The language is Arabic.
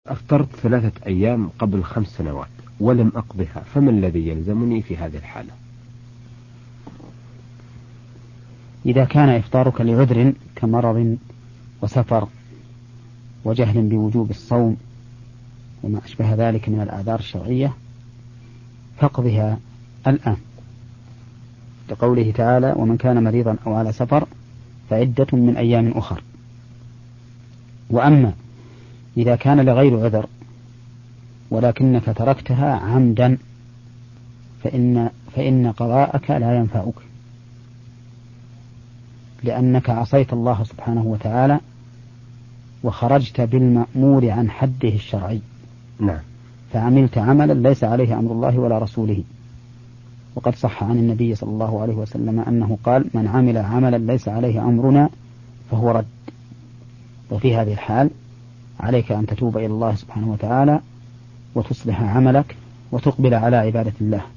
أفطرت 3 أيام قبل 5 سنوات ولم أقضها، فما الذي يلزمني في هذه الحالة؟ إذا كان إفطارك لعذر كمرض وسفر وجهل بوجوب الصوم وما أشبه ذلك من الأعذار الشرعية فاقضها الآن، لقوله تعالى: ومن كان مريضا أو على سفر فعدة من أيام أخر. وأما إذا كان لغير عذر ولكنك تركتها عمدا فإن قضاءك لا ينفعك، لأنك عصيت الله سبحانه وتعالى وخرجت بالمأمور عن حده الشرعي. نعم. فعملت عملا ليس عليه أمر الله ولا رسوله. وقد صح عن النبي صلى الله عليه وسلم أنه قال: من عمل عملا ليس عليه أمرنا فهو رد. وفي هذه الحال عليك أن تتوب إلى الله سبحانه وتعالى وتصلح عملك وتقبل على عبادة الله.